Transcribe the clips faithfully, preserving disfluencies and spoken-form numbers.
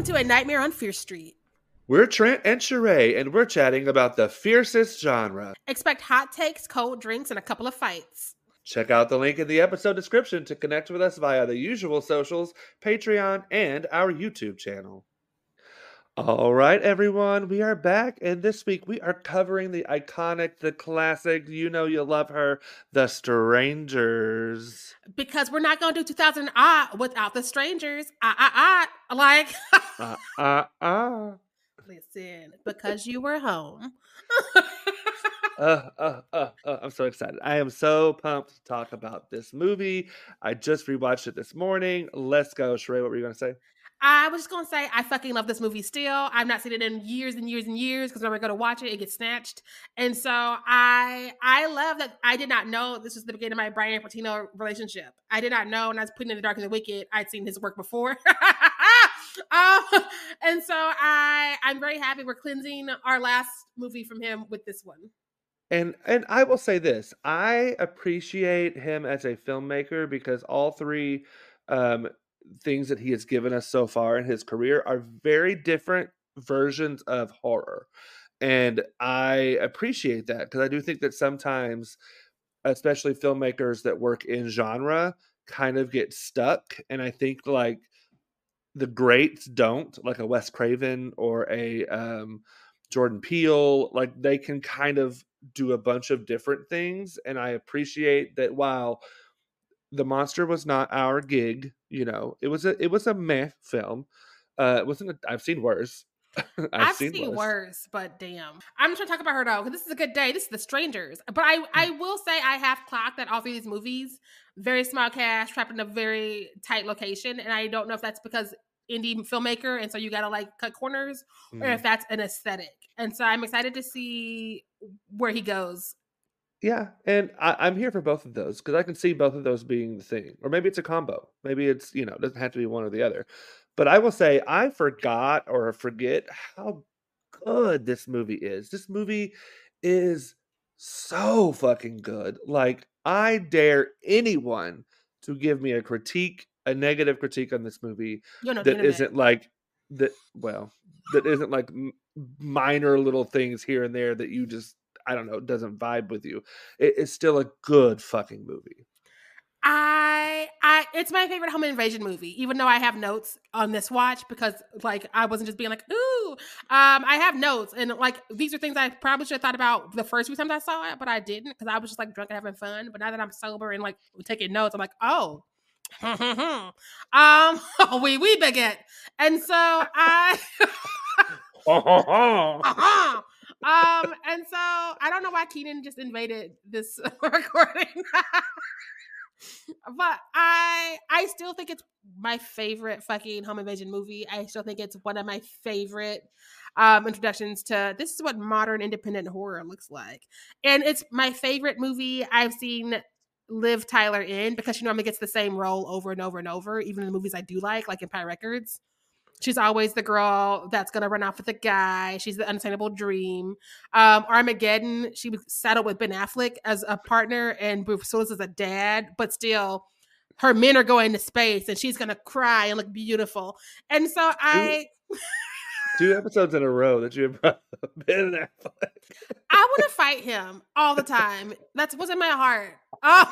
to A Nightmare on Fear Street. We're Trent and Sheree, and we're chatting about the fiercest genre. Expect hot takes, cold drinks, and a couple of fights. Check out the link in the episode description to connect with us via the usual socials, Patreon, and our YouTube channel. All right, everyone, we are back, and this week we are covering the iconic, the classic, you know you love her, The Strangers. Because we're not going to do two thousand ah without The Strangers. Ah, ah, ah. Like. Ah, ah, ah. Listen, because you were home. uh, uh, uh, uh, I'm so excited. I am so pumped to talk about this movie. I just rewatched it this morning. Let's go. Sheree, what were you going to say? I was just going to say, I fucking love this movie still. I've not seen it in years and years and years because whenever I go to watch it, it gets snatched. And so I I love that I did not know this was the beginning of my Brian Patino relationship. I did not know when I was putting in The Dark and the Wicked, I'd seen his work before. um, and so I, I'm very happy we're cleansing our last movie from him with this one. And and I will say this, I appreciate him as a filmmaker because all three um, things that he has given us so far in his career are very different versions of horror. And I appreciate that because I do think that sometimes, especially filmmakers that work in genre, kind of get stuck. And I think like the greats don't, like a Wes Craven or a um, Jordan Peele, like they can kind of do a bunch of different things. And I appreciate that while The Monster was not our gig, you know, it was a it was a meh film. Uh, it wasn't. A, I've seen worse. I've, I've seen, seen worse. worse, but damn. I'm just trying to talk about her though, because this is a good day. This is The Strangers. But I, I will say I have clocked that all three of these movies, very small cast, trapped in a very tight location. And I don't know if that's because indie filmmaker, and so you gotta like cut corners, mm. or if that's an aesthetic. And so I'm excited to see where he goes. Yeah, and I, I'm here for both of those because I can see both of those being the thing. Or maybe it's a combo. Maybe it's, you know, it doesn't have to be one or the other. But I will say I forgot or forget how good this movie is. This movie is so fucking good. Like, I dare anyone to give me a critique, a negative critique on this movie that isn't like, that. well, that isn't like minor little things here and there that you just, I don't know, doesn't vibe with you. It, it's still a good fucking movie. I, I, it's my favorite home invasion movie, even though I have notes on this watch because, like, I wasn't just being like, ooh. Um, I have notes, and like these are things I probably should have thought about the first few times I saw it, but I didn't because I was just like drunk and having fun. But now that I'm sober and like taking notes, I'm like, oh, um, we we baguette, and so I. uh-huh. Um, and so I don't know why Keenan just invaded this recording. But I I still think it's my favorite fucking home invasion movie. I still think it's one of my favorite um, introductions to this is what modern independent horror looks like. And it's my favorite movie I've seen Liv Tyler in because she normally gets the same role over and over and over, even in the movies I do like, like Empire Records. She's always the girl that's going to run off with the guy. She's the unattainable dream. Um, Armageddon, she was saddled with Ben Affleck as a partner and Bruce Willis as a dad, but still her men are going to space and she's going to cry and look beautiful. And so I... Two, two episodes in a row that you have brought up Ben Affleck. I want to fight him all the time. That's what's in my heart. Oh,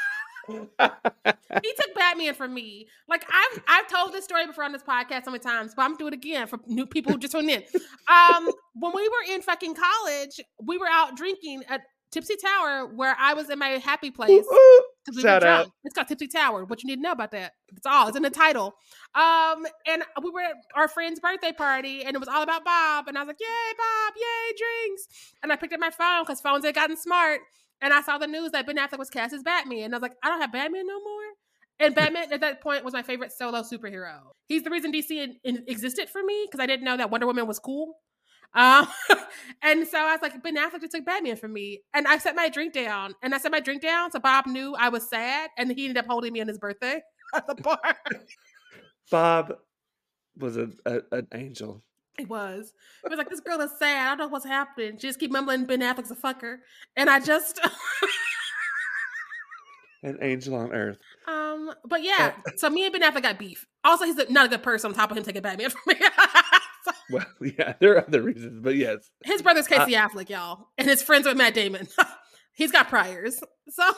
he took Batman from me. Like I've I've told this story before on this podcast so many times, but I'm gonna do it again for new people who just tuned in. Um, when we were in fucking college, we were out drinking at Tipsy Tower, where I was in my happy place. We Shout out! It's called Tipsy Tower. What you need to know about that? It's all. It's in the title. Um, and we were at our friend's birthday party, and it was all about Bob. And I was like, "Yay, Bob! Yay, drinks!" And I picked up my phone because phones had gotten smart. And I saw the news that Ben Affleck was cast as Batman. And I was like, I don't have Batman no more. And Batman at that point was my favorite solo superhero. He's the reason D C in, in, existed for me because I didn't know that Wonder Woman was cool. Um, and so I was like, Ben Affleck just took Batman from me. And I set my drink down. And I set my drink down so Bob knew I was sad. And he ended up holding me on his birthday at the bar. Bob was a, a, an angel. It was. It was like, this girl is sad. I don't know what's happening. She just keep mumbling Ben Affleck's a fucker. And I just... An angel on earth. Um, But yeah, so me and Ben Affleck got beef. Also, he's not a good person on top of him taking Batman from me. Well, yeah, there are other reasons, but yes. His brother's I Casey Affleck, y'all, and his friends with Matt Damon. He's got priors, so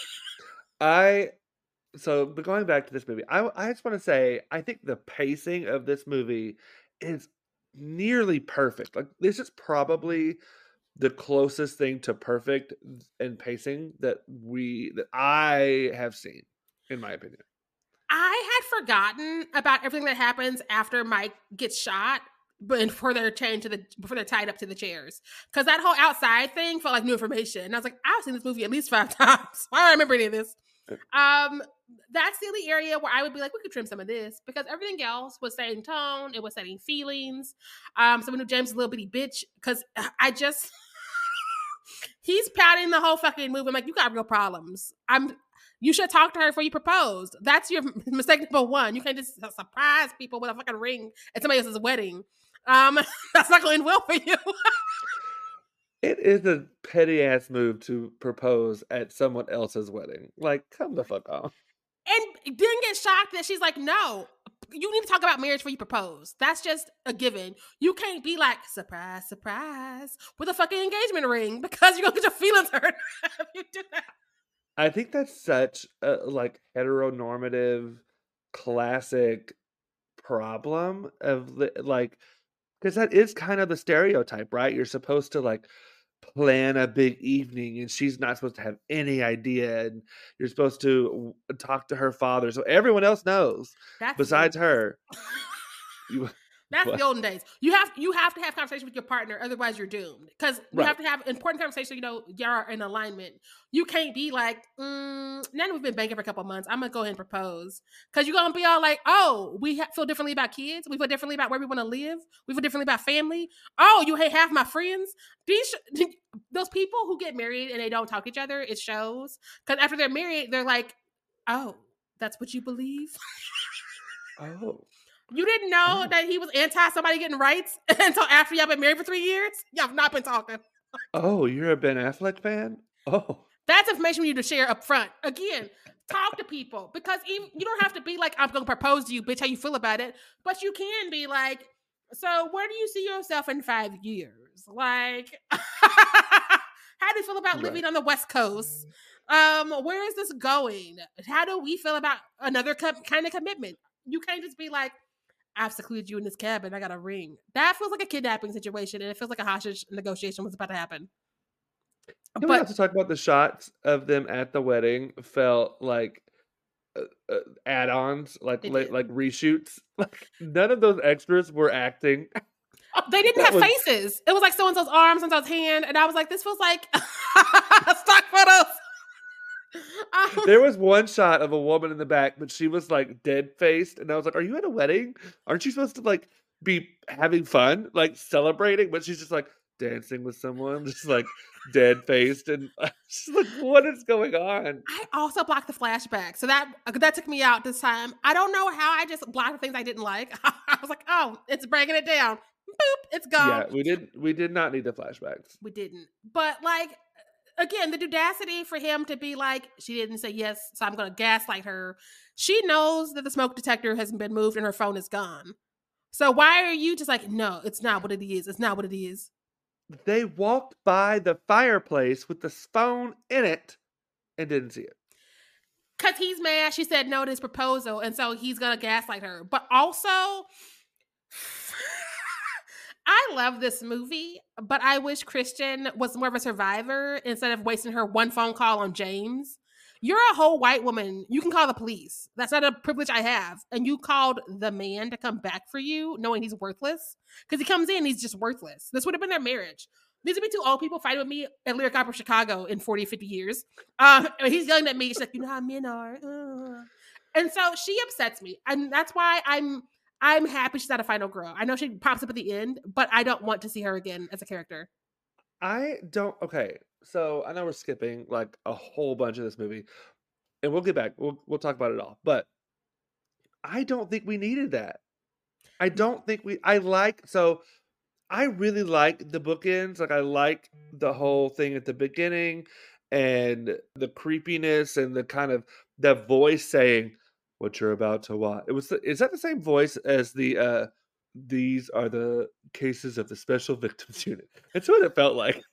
I so but going back to this movie, I I just wanna say, I think the pacing of this movie is nearly perfect. Like, this is probably the closest thing to perfect in pacing that we that I have seen, in my opinion. I had forgotten about everything that happens after Mike gets shot, but before they're chained to the before they're tied up to the chairs, because that whole outside thing felt like new information. And I was like, I've seen this movie at least five times. Why do I remember any of this? Uh, Um, that's the only area where I would be like, we could trim some of this because everything else was setting tone, it was setting feelings. Um, someone knew James is a little bitty bitch because I just he's pouting the whole fucking movie. I'm like, you got real problems. I'm you should talk to her before you proposed. That's your mistake number one. You can't just surprise people with a fucking ring at somebody else's wedding. Um, that's not going to end well for you. It is a petty ass move to propose at someone else's wedding. Like, come the fuck on. And didn't get shocked that she's like, no, you need to talk about marriage before you propose. That's just a given. You can't be like, surprise, surprise, with a fucking engagement ring because you're going to get your feelings hurt if you do that. I think that's such a like heteronormative classic problem of the, like because that is kind of the stereotype, right? You're supposed to like plan a big evening and she's not supposed to have any idea and you're supposed to w- talk to her father so everyone else knows That's the besides olden days. her. You That's what? the olden days. You have you have to have conversation with your partner, otherwise you're doomed. Because you Right. have to have important conversation. You know, you're in alignment. You can't be like, mm, now that we've been banking for a couple of months, I'm gonna go ahead and propose. Because you're gonna be all like, oh, we ha- feel differently about kids. We feel differently about where we want to live. We feel differently about family. Oh, you hate half my friends. These sh- those people who get married and they don't talk to each other, it shows. Because after they're married, they're like, oh, that's what you believe. Oh. You didn't know Oh. that he was anti somebody getting rights until after y'all been married for three years? Y'all have not been talking. Oh, you're a Ben Affleck fan? Oh. That's information we need to share up front. Again, talk to people because even you don't have to be like, I'm gonna propose to you, bitch, how you feel about it. But you can be like, so where do you see yourself in five years? Like, how do you feel about Right. living on the West Coast? Um, where is this going? How do we feel about another co- kind of commitment? You can't just be like, I've secluded you in this cabin. I got a ring. That feels like a kidnapping situation, and it feels like a hostage negotiation was about to happen. Can we But also talk about the shots of them at the wedding felt like uh, uh, add-ons, like they like, did. like reshoots. Like none of those extras were acting. They didn't That have was faces. It was like so and so's arm, so and so's hand, and I was like, this feels like stock photos. Um, there was one shot of a woman in the back, but she was like dead faced, and I was like, "Are you at a wedding? Aren't you supposed to like be having fun, like celebrating?" But she's just like dancing with someone, just like dead faced, and she's like, "What is going on?" I also blocked the flashback, so that that took me out this time. I don't know how I just blocked the things I didn't like. I was like, oh, it's breaking it down. Boop, it's gone. Yeah, we did. We did not need the flashbacks. We didn't. But like again, the audacity for him to be like, she didn't say yes, so I'm gonna gaslight her. She knows that the smoke detector hasn't been moved and her phone is gone. So why are you just like, no, it's not what it is. It's not what it is. They walked by the fireplace with the phone in it and didn't see it. Cause he's mad. She said no to his proposal, and so he's gonna gaslight her. But also, I love this movie, but I wish Christian was more of a survivor instead of wasting her one phone call on James. You're a whole white woman. You can call the police. That's not a privilege I have. And you called the man to come back for you, knowing he's worthless. Because he comes in, he's just worthless. This would have been their marriage. These would be two old people fighting with me at Lyric Opera Chicago in forty, fifty years. Uh, and he's yelling at me. She's like, you know how men are. Uh. And so she upsets me. And that's why I'm I'm happy she's not a final girl. I know she pops up at the end, but I don't want to see her again as a character. I don't. Okay, so I know we're skipping like a whole bunch of this movie, and we'll get back. We'll we'll talk about it all. But I don't think we needed that. I don't think we. I like so. I really like the bookends. Like I like the whole thing at the beginning, and the creepiness and the kind of the voice saying what you're about to watch. It was. The, is that the same voice as the uh these are the cases of the Special Victims Unit. That's what it felt like.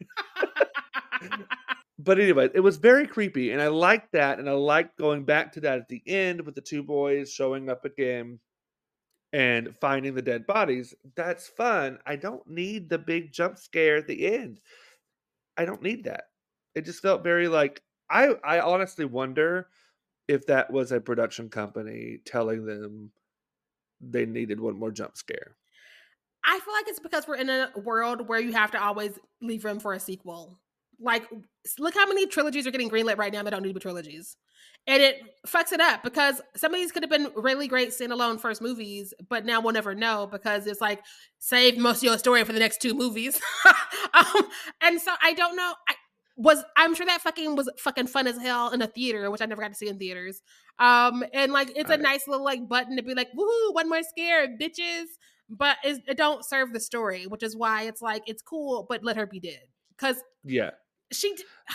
But anyway, it was very creepy, and I liked that, and I liked going back to that at the end with the two boys showing up again and finding the dead bodies. That's fun. I don't need the big jump scare at the end. I don't need that. It just felt very like I I honestly wonder if that was a production company telling them they needed one more jump scare. I feel like it's because we're in a world where you have to always leave room for a sequel. Like, look how many trilogies are getting greenlit right now that don't need to be trilogies. And it fucks it up because some of these could have been really great standalone first movies, but now we'll never know because it's like, save most of your story for the next two movies. um, and so I don't know. I, was I'm sure that fucking was fucking fun as hell in a theater, which I never got to see in theaters. Um, and like it's a Right. nice little like button to be like, woohoo, one more scare, bitches. But it's, it don't serve the story, which is why it's like it's cool, but let her be dead because Yeah. she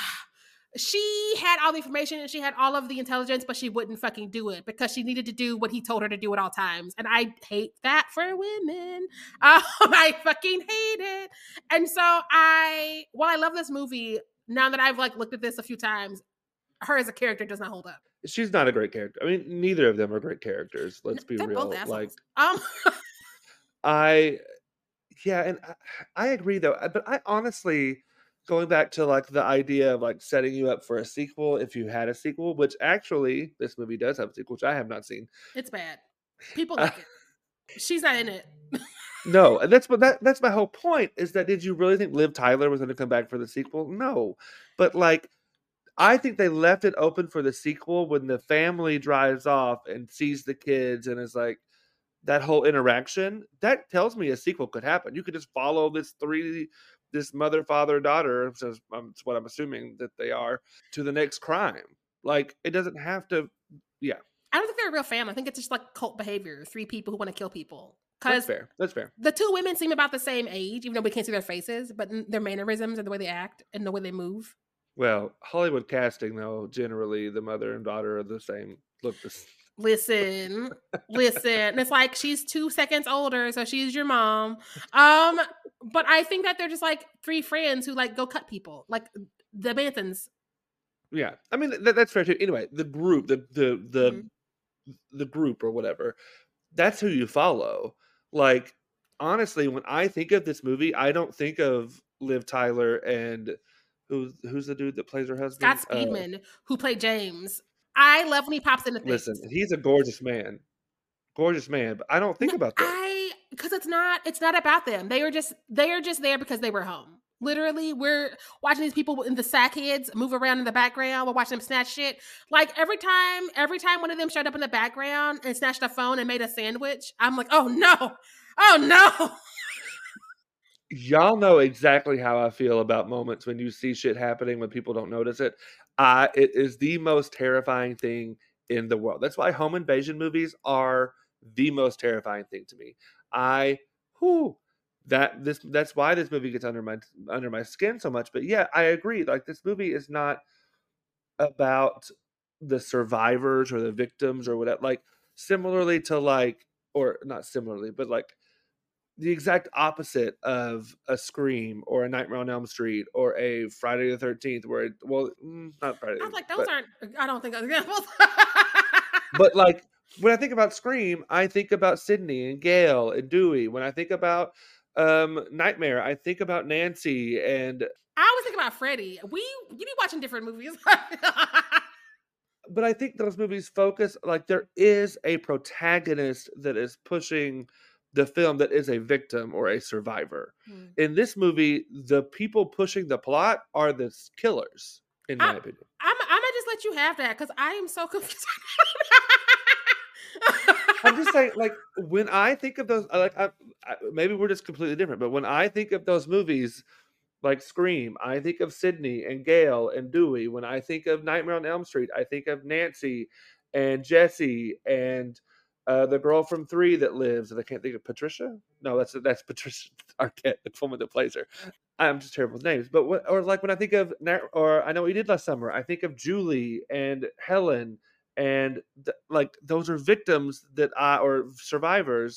she had all the information and she had all of the intelligence, but she wouldn't fucking do it because she needed to do what he told her to do at all times. And I hate that for women. Um, I fucking hate it. And so I, while I love this movie, now that I've like looked at this a few times, her as a character does not hold up. She's not a great character. I mean, neither of them are great characters. Let's be They're both real. Like assholes. Um, I yeah, and I, I agree though. uh, But I honestly going back to like the idea of like setting you up for a sequel if you had a sequel, which actually this movie does have a sequel, which I have not seen. it's bad. People Uh, like it. She's not in it. no, and that's what that that's my whole point is that did you really think Liv Tyler was going to come back for the sequel? No. But like I think they left it open for the sequel when the family drives off and sees the kids and is like that whole interaction. That tells me a sequel could happen. You could just follow this three, this mother, father, daughter. So um, it's what I'm assuming that they are to the next crime. Like it doesn't have to. Yeah, I don't think they're a real family. I think it's just like cult behavior. Three people who want to kill people. that's Because fair. That's fair. the two women seem about the same age, even though we can't see their faces, but their mannerisms and the way they act and the way they move. Well, Hollywood casting though, generally the mother and daughter are the same. Look this. Listen, listen. It's like she's two seconds older, so she's your mom. Um, but I think that they're just like three friends who like go cut people, like the Manthans. Yeah, I mean that, that's fair too. Anyway, the group, the the the Mhm. the group or whatever, that's who you follow. Like, honestly, when I think of this movie, I don't think of Liv Tyler and who's who's the dude that plays her husband? Scott Uh, Speedman, who played James. I love when he pops into listen, things. he's a gorgeous man, gorgeous man. But I don't think No, about them. I because it's not it's not about them. They are just they are just there because they were home. Literally, we're watching these people in the sack heads move around in the background. We're watching them snatch shit. Like every time, every time one of them showed up in the background and snatched a phone and made a sandwich, I'm like, oh no, oh no. Y'all know exactly how I feel about moments when you see shit happening when people don't notice it. I it is the most terrifying thing in the world. That's why home invasion movies are the most terrifying thing to me. I who that this that's why this movie gets under my under my skin so much. But yeah, I agree. Like this movie is not about the survivors or the victims or whatever. Like similarly to like or not similarly, but like the exact opposite of a Scream or a Nightmare on Elm Street or a Friday the thirteenth where it, well, mm, not Friday, I was like, those but aren't. I don't think those examples. but like when I think about Scream, I think about Sydney and Gail and Dewey. When I think about um Nightmare, I think about Nancy and I always think about Freddie. We you be watching different movies. but I think those movies focus like there is a protagonist that is pushing the film that is a victim or a survivor. Hmm. In this movie, the people pushing the plot are the s- killers, in my I, opinion. I'm, I'm gonna just let you have that because I am so confused. I'm just saying, like when I think of those, I like I, I, maybe we're just completely different, but when I think of those movies, like Scream, I think of Sydney and Gail and Dewey. When I think of Nightmare on Elm Street, I think of Nancy and Jesse and uh, the girl from Three that lives. And I can't think of Patricia. No, that's that's Patricia Arquette, the woman that plays her. I'm just terrible with names. But what, or like when I think of, or I know what you did last summer. I think of Julie and Helen, and th- like those are victims that I or survivors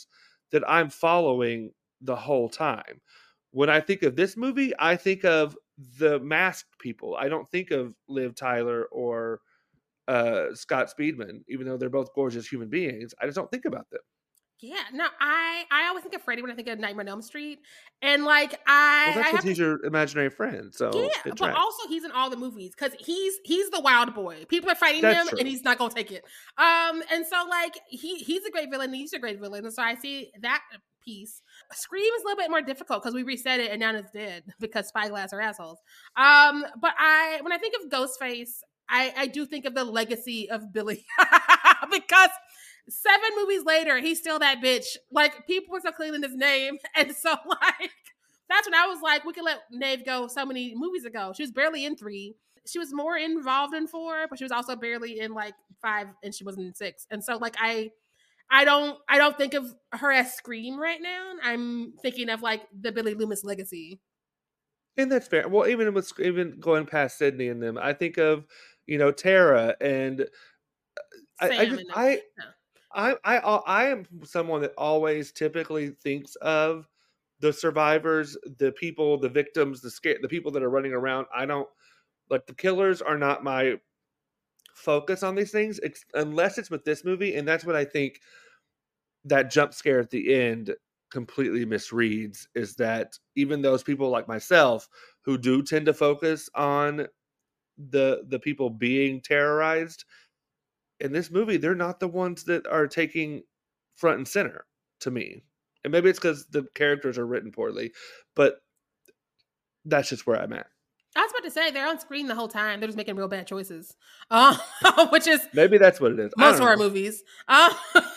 that I'm following the whole time. When I think of this movie, I think of the masked people. I don't think of Liv Tyler or uh, Scott Speedman, even though they're both gorgeous human beings. I just don't think about them. Yeah, no, I I always think of Freddy when I think of Nightmare on Elm Street, and like Well, I I that's because have to he's your imaginary friend, so yeah, it but tracks. also he's in all the movies because he's he's the wild boy. People are fighting That's him, and true. he's not gonna take it. Um, and so like he he's a great villain. He's a great villain, and so I see that piece. Scream is a little bit more difficult because we reset it and now it's dead because Spyglass are assholes. Um, but I when I think of Ghostface, I I do think of the legacy of Billy because seven movies later he's still that bitch. Like people are still cleaning his name, and so like that's when I was like, we could let Nave go so many movies ago. She was barely in three. She was more involved in four, but she was also barely in like five, and she wasn't in six. And so like I I don't I don't think of her as Scream right now. I'm thinking of like the Billy Loomis legacy. And that's fair. Well, even with even going past Sydney and them, I think of, you know, Tara and I, I Sam just and them. I No. I I I am someone that always typically thinks of the survivors, the people, the victims, the scare, the people that are running around. I don't like the killers are not my focus on these things ex- unless it's with this movie, and that's what I think that jump scare at the end completely misreads is that even those people like myself who do tend to focus on the the people being terrorized in this movie, they're not the ones that are taking front and center to me. And maybe it's because the characters are written poorly, but that's just where I'm at. I was about to say they're on screen the whole time. They're just making real bad choices, uh, which is Maybe that's what it is. I most don't horror know. movies. Uh,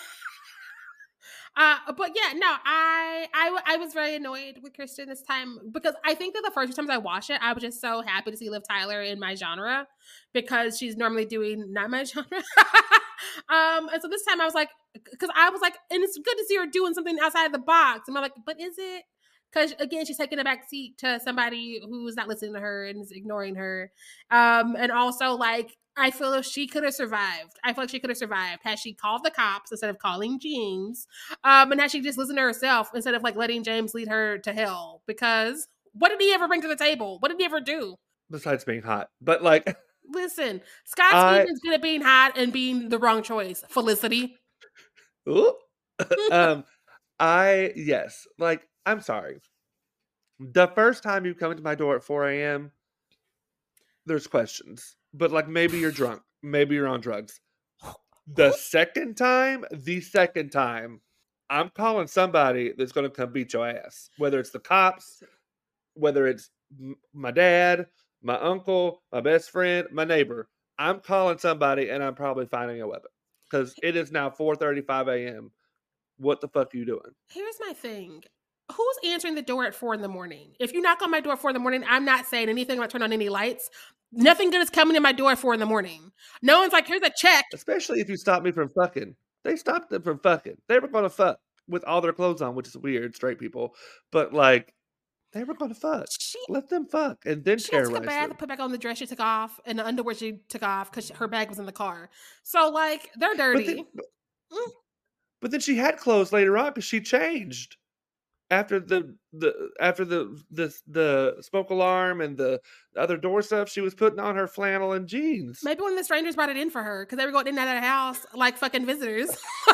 Uh, but yeah, no, I, I I was very annoyed with Kristen this time because I think that the first two times I watched it, I was just so happy to see Liv Tyler in my genre because she's normally doing not my genre. um, and so this time I was like, because I was like, and it's good to see her doing something outside the box. And I'm like, but is it? Because again, she's taking a back seat to somebody who's not listening to her and is ignoring her. Um, and also like I feel if she could have survived, I feel like she could have survived had she called the cops instead of calling James, um, and had she just listened to herself instead of like letting James lead her to hell. Because what did he ever bring to the table? What did he ever do? Besides being hot, but like Listen, Scott I, Speedman's good at being hot and being the wrong choice. Felicity. ooh, um, I yes, like I'm sorry. The first time you come into my door at four a m, there's questions, but like maybe you're drunk, maybe you're on drugs. The second time, the second time, I'm calling somebody that's going to come beat your ass. Whether it's the cops, whether it's m- my dad, my uncle, my best friend, my neighbor. I'm calling somebody, and I'm probably finding a weapon because it is now four thirty-five a m. What the fuck are you doing? Here's my thing. Who's answering the door at four in the morning? If you knock on my door at four in the morning, I'm not saying anything about turn on any lights. Nothing good is coming in my door at four in the morning. No one's like, here's a check. Especially if you stop me from fucking. They stopped them from fucking. They were going to fuck with all their clothes on, which is weird, straight people. But like, they were going to fuck. She Let them fuck and then she got to take a terrorize bath, them. put back on the dress she took off, and the underwear she took off because her bag was in the car. So like, they're But dirty. then, Mm. but then she had clothes later on because she changed after the the after the the the smoke alarm and the other door stuff. She was putting on her flannel and jeans. Maybe one of the strangers brought it in for her because they were going in and out of the house like fucking visitors.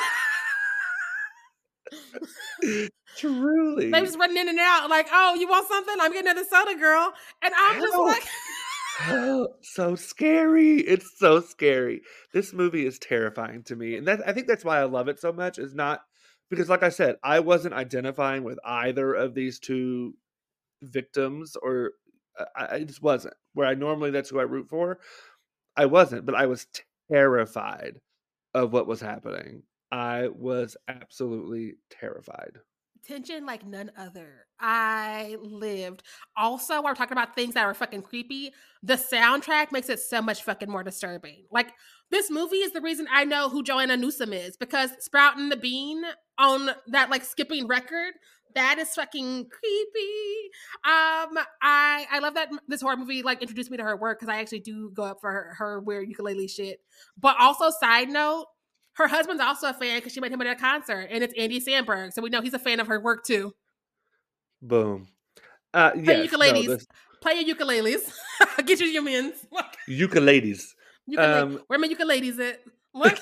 They Truly, was running in and out like, oh, you want something? I'm getting another soda, girl. And I'm just how like, how so scary. It's so scary. This movie is terrifying to me, and that I think that's why I love it so much. Is not because, like I said, I wasn't identifying with either of these two victims, or I, I just wasn't. Where I normally that's who I root for. I wasn't, but I was terrified of what was happening. I was absolutely terrified. tension like none other. I lived. Also, while we're talking about things that are fucking creepy, the soundtrack makes it so much fucking more disturbing. Like, this movie is the reason I know who Joanna Newsom is because Sprouting the Bean on that like skipping record. That is fucking creepy. Um, I I love that this horror movie like introduced me to her work because I actually do go up for her, her weird ukulele shit. But also, side note, Her husband's also a fan because she met him at a concert, and it's Andy Samberg, so we know he's a fan of her work too. Boom. Uh, Play yes, ukuleles. no, this... Play your ukuleles. Get your humans. Ukuleles. Ukulele. Um, Where my ukuleles at? What?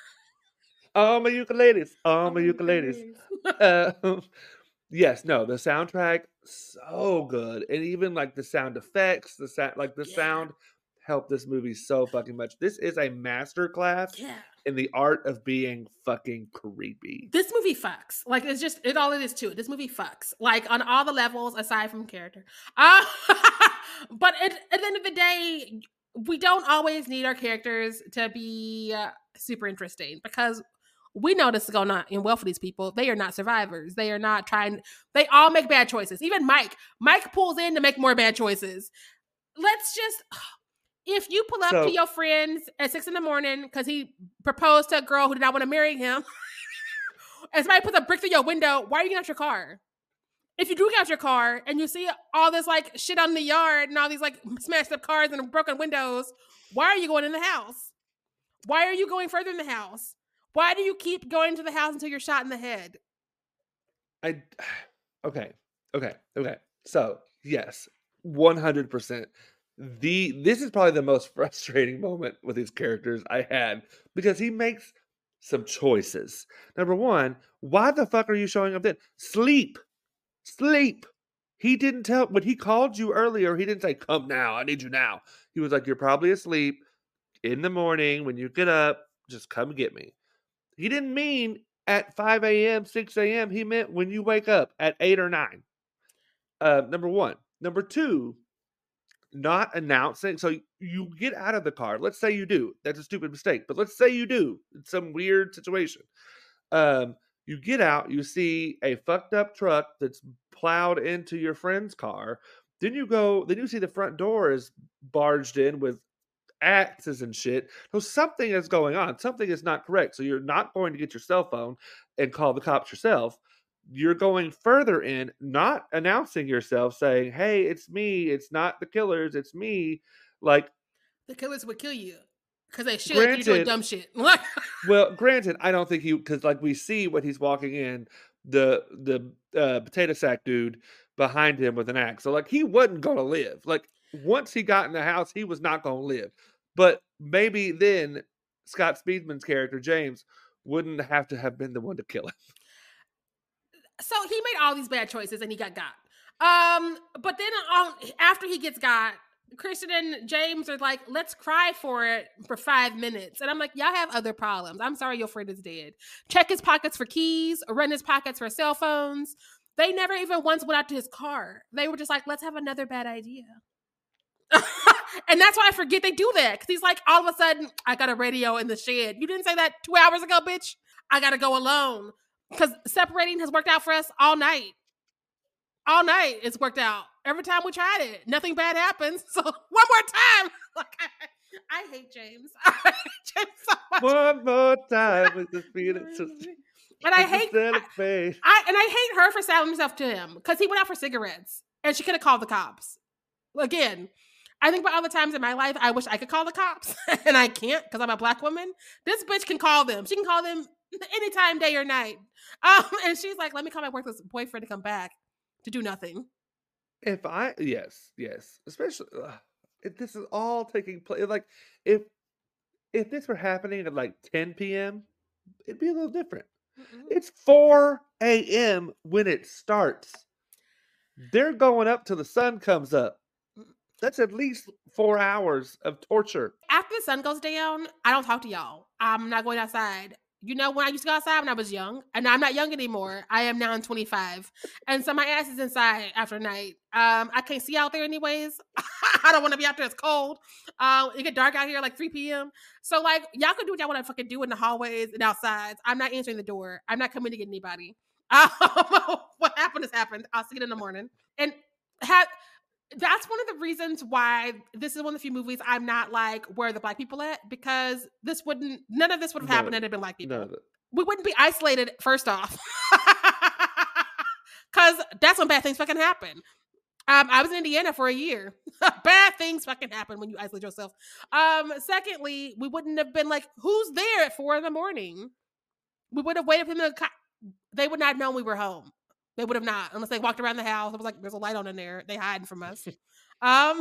All my ukuleles. All my ukuleles. uh, yes, no, the soundtrack so good, and even like the sound effects, the sound, like the Yeah. sound, helped this movie so fucking much. This is a masterclass Yeah. in the art of being fucking creepy. This movie fucks. Like, it's just, it all it is too. This movie fucks. Like, on all the levels, aside from character. Uh, but at, at the end of the day, we don't always need our characters to be uh, super interesting, because we know this is going to end well for these people. They are not survivors. They are not trying, they all make bad choices. Even Mike. Mike pulls in to make more bad choices. Let's just... If you pull up So- to your friends at six in the morning because he proposed to a girl who did not want to marry him, and somebody puts a brick through your window, why are you getting out your car? If you do get out your car and you see all this like shit on the yard and all these like smashed up cars and broken windows, why are you going in the house? Why are you going further in the house? Why do you keep going to the house until you're shot in the head? I okay, okay, okay. So yes, one hundred percent. The this is probably the most frustrating moment with these characters I had, because he makes some choices. Number one, why the fuck are you showing up then? Sleep, sleep. He didn't tell when he called you earlier. He didn't say, "Come now, I need you now." He was like, "You're probably asleep. In the morning when you get up, just come get me." He didn't mean at five a.m., six a.m. He meant when you wake up at eight or nine. Uh, number one. Number two, not announcing. So you get out of the car. Let's say you do. That's a stupid mistake. But let's say you do. It's some weird situation. Um, you get out. You see a fucked up truck that's plowed into your friend's car. Then you go. Then you see the front door is barged in with axes and shit. So something is going on. Something is not correct. So you're not going to get your cell phone and call the cops yourself. You're going further in, not announcing yourself, saying, "Hey, it's me. It's not the killers. It's me." Like, the killers would kill you because they should. You're doing dumb shit. Well, granted, I don't think he, because like we see when he's walking in, the the uh, potato sack dude behind him with an axe. So like he wasn't gonna live. Like once he got in the house, he was not gonna live. But maybe then Scott Speedman's character James wouldn't have to have been the one to kill him. So he made all these bad choices and he got got. Um, but then on, after he gets got, Kristen and James are like, "Let's cry for it for five minutes." And I'm like, y'all have other problems. I'm sorry your friend is dead. Check his pockets for keys, run his pockets for cell phones. They never even once went out to his car. They were just like, let's have another bad idea. And that's why I forget they do that. Because he's like, all of a sudden, I got a radio in the shed. You didn't say that two hours ago, bitch. I got to go alone. Because separating has worked out for us all night. All night it's worked out. Every time we tried it, nothing bad happens. So one more time. Like, I, I hate James. I hate James so much. One more time with the feeling. And I hate I, I and I hate her for selling herself to him because he went out for cigarettes and she could have called the cops. Again, I think about all the times in my life I wish I could call the cops and I can't because I'm a black woman. This bitch can call them. She can call them anytime, day or night. Um, and she's like, "Let me call my worthless boyfriend to come back to do nothing." If I yes yes, especially uh, if this is all taking place. Like if if this were happening at like ten p.m., it'd be a little different. Mm-hmm. It's four a.m. when it starts. They're going up till the sun comes up. That's at least four hours of torture. After the sun goes down, I don't talk to y'all. I'm not going outside. You know, when I used to go outside when I was young, and I'm not young anymore. I am now in twenty-five. And so my ass is inside after night. Um, I can't see out there anyways. I don't want to be out there. It's cold. Uh, it get dark out here like three p.m. So like, y'all can do what y'all want to fucking do in the hallways and outsides. I'm not answering the door. I'm not coming to get anybody. Um, what happened has happened. I'll see it in the morning. And have... That's one of the reasons why this is one of the few movies I'm not like, where are the black people at? Because this wouldn't, none of this would have happened had it been black people. No. We wouldn't be isolated, first off. Because that's when bad things fucking happen. Um, I was in Indiana for a year. Bad things fucking happen when you isolate yourself. Um, secondly, we wouldn't have been like, who's there at four in the morning? We would have waited for them to. Co- they would not know we were home. They would have not, unless they walked around the house. It was like, there's a light on in there. They hiding from us. Um,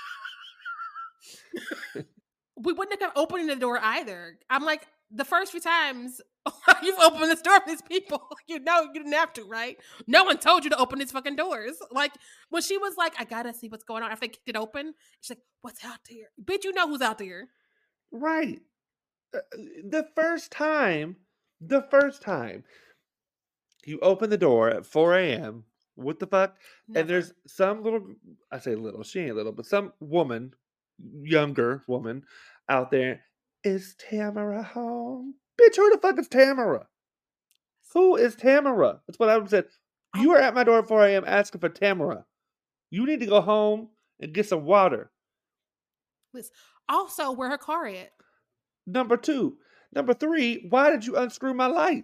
we wouldn't have come opening the door either. I'm like, the first few times you've opened this door for these people, you know you didn't have to, right? No one told you to open these fucking doors. Like when she was like, I gotta see what's going on after they kicked it open, she's like, what's out there? Bitch, you know who's out there. Right. Uh, the first time, the first time you open the door at four a.m., what the fuck? And Never. there's some little, I say little, she ain't little, but some woman, younger woman out there, is Tamara home? Bitch, who the fuck is Tamara? Who is Tamara? That's what I would have said. You are at my door at four a.m. asking for Tamara. You need to go home and get some water. Listen, also, where her car at? Number two. Number three, why did you unscrew my light?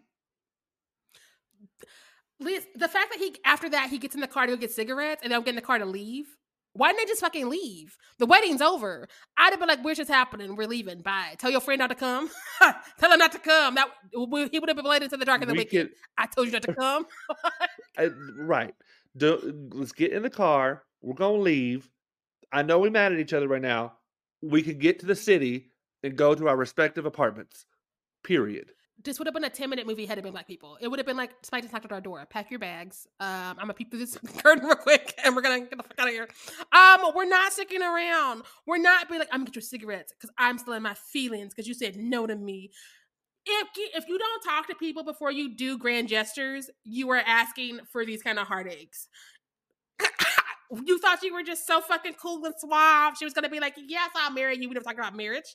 Liz, the fact that he, after that, he gets in the car to go get cigarettes and then get in the car to leave. Why didn't they just fucking leave? The wedding's over. I'd have been like, where's this happening? We're leaving. Bye. Tell your friend not to come. Tell him not to come. That He would have been related to the dark of the We wicked. could- I told you not to come. I- right. Do, let's get in the car. We're going to leave. I know we're mad at each other right now. We could get to the city and go to our respective apartments. Period. This would have been a ten minute movie had it been black people. It would have been like, Spike just knocked at our door. Pack your bags. Um, I'm gonna peek through this curtain real quick and we're gonna get the fuck out of here. Um, we're not sticking around. We're not being like, I'm gonna get your cigarettes because I'm still in my feelings because you said no to me. If you, if you don't talk to people before you do grand gestures, you are asking for these kind of heartaches. You thought you were just so fucking cool and suave. She was gonna be like, yes, I'll marry you. We don't talk about marriage.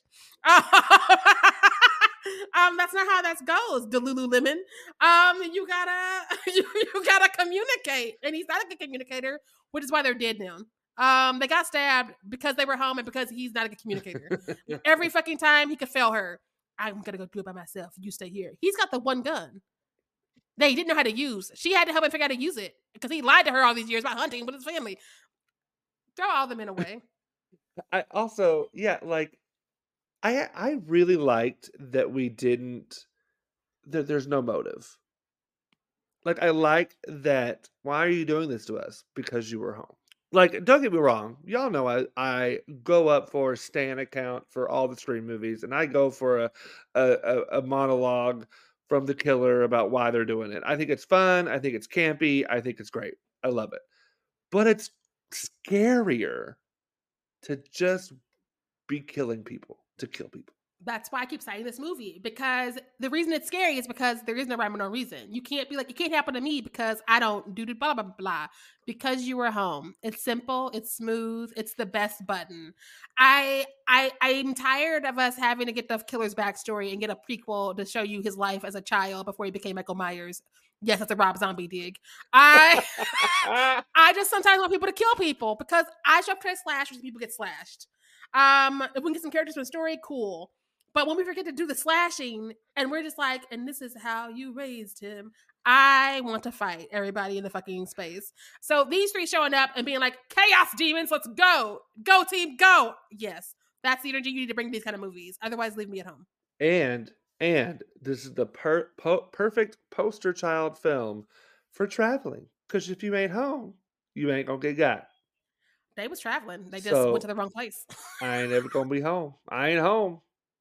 Um, that's not how that goes, Delululemon. Um, you gotta you, you gotta communicate. And he's not a good communicator, which is why they're dead now. Um, they got stabbed because they were home and because he's not a good communicator. Every fucking time he could fail her. I'm gonna go do it by myself. You stay here. He's got the one gun that he didn't know how to use. She had to help him figure out how to use it because he lied to her all these years about hunting with his family. Throw all the men away. I also, yeah, like, I I really liked that we didn't, that there's no motive. Like, I like that, why are you doing this to us? Because you were home. Like, don't get me wrong. Y'all know I, I go up for a Stan account for all the Scream movies, and I go for a, a, a, a monologue from the killer about why they're doing it. I think it's fun. I think it's campy. I think it's great. I love it. But it's scarier to just be killing people, to kill people. That's why I keep citing this movie, because the reason it's scary is because there is no rhyme or no reason. You can't be like, it can't happen to me because I don't do the blah, blah, blah, blah. Because you were home. It's simple. It's smooth. It's the best button. I, I, I'm tired of us having to get the killer's backstory and get a prequel to show you his life as a child before he became Michael Myers. Yes, that's a Rob Zombie dig. I, I just sometimes want people to kill people because I show up to slash when people get slashed. Um, if we can get some characters from the story, cool. But when we forget to do the slashing and we're just like, and this is how you raised him, I want to fight everybody in the fucking space. So these three showing up and being like, chaos demons, let's go. Go team, go. Yes, that's the energy you need to bring to these kind of movies. Otherwise, leave me at home. And, and this is the per, po, perfect poster child film for traveling. Because if you ain't home, you ain't going to get got. They was traveling. They just So, went to the wrong place. I ain't ever going to be home. I ain't home.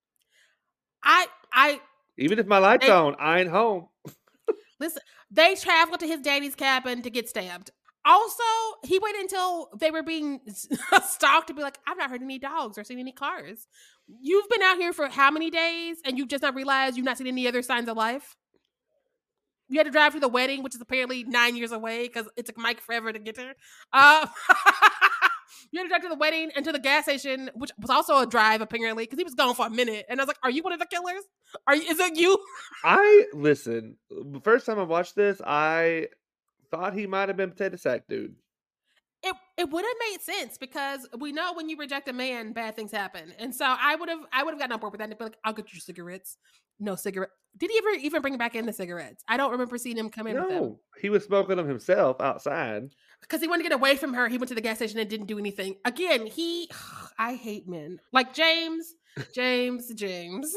I, I, Even if my light's they, on, I ain't home. Listen, they traveled to his daddy's cabin to get stabbed. Also, he waited until they were being stalked to be like, I've not heard any dogs or seen any cars. You've been out here for how many days and you've just not realized you've not seen any other signs of life? You had to drive to the wedding, which is apparently nine years away because it took Mike forever to get there. Uh, you had to drive to the wedding and to the gas station, which was also a drive apparently because he was gone for a minute. And I was like, "Are you one of the killers? Are you? Is it you?" I listen. The first time I watched this, I thought he might have been Potato Sack Dude. It it would have made sense because we know when you reject a man, bad things happen. And so I would have I would have gotten on board with that and be like, I'll get you cigarettes. no cigarette. Did he ever even bring back in the cigarettes? I don't remember seeing him come in with them. No, he was smoking them himself outside. Because he wanted to get away from her. He went to the gas station and didn't do anything. Again, he, I hate men. Like James, James, James.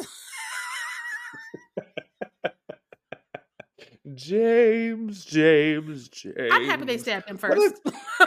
James, James, James. I'm happy they stabbed him first.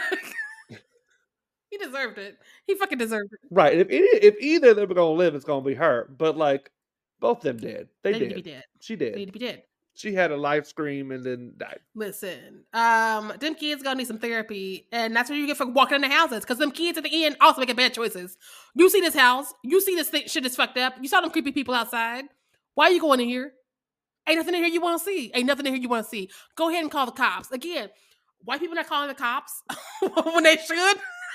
He deserved it. He fucking deserved it. Right. If if either of them are gonna live, it's gonna be her. But like, both of them did. They, They did. need to be dead. She They did. need to be dead. She had a life scream and then died. Listen, um, them kids gonna need some therapy, and that's what you get for walking in the houses. Because them kids at the end also making bad choices. You see this house, you see this thing, shit is fucked up. You saw them creepy people outside. Why are you going in here? Ain't nothing in here you want to see. Ain't nothing in here you want to see. Go ahead and call the cops. Again, white people not calling the cops when they should.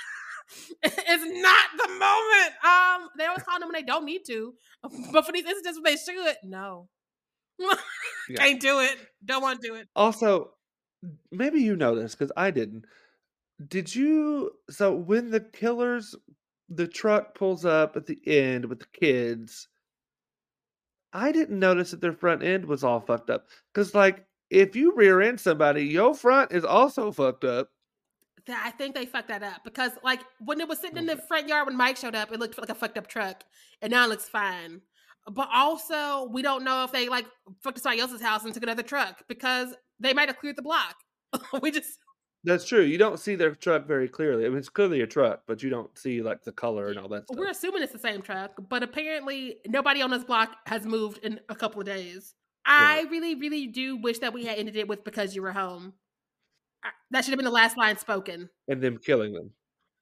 It's not the moment. Um, they always call them when they don't need to, but for these instances when they should, no. Yeah. Can't do it. Don't want to do it. Also, maybe you know this because I didn't. Did you? So when the killers, the truck pulls up at the end with the kids, I didn't notice that their front end was all fucked up. Because like, if you rear end somebody, your front is also fucked up. That- I think they fucked that up because, like, when it was sitting in the front yard when Mike showed up, it looked like a fucked up truck, and now it looks fine. But also, we don't know if they like fucked somebody else's house and took another truck because they might have cleared the block. We just That's true. You don't see their truck very clearly. I mean, it's clearly a truck, but you don't see like the color and all that stuff. we're assuming it's the same truck, but apparently nobody on this block has moved in a couple of days. I Right. really, really do wish that we had ended it with "because you were home." I- That should have been the last line spoken. And them killing them.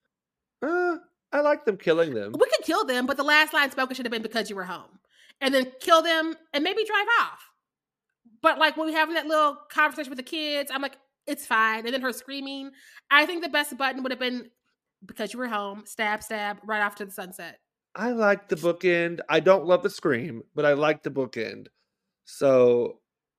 Uh, I like them killing them. We could kill them, but the last line spoken should have been "because you were home," and then kill them and maybe drive off. But like when we having that little conversation with the kids, I'm like, it's fine. And then her screaming. I think the best button would have been "because you were home," stab, stab, right off to the sunset. I like the bookend. I don't love the scream, but I like the bookend. So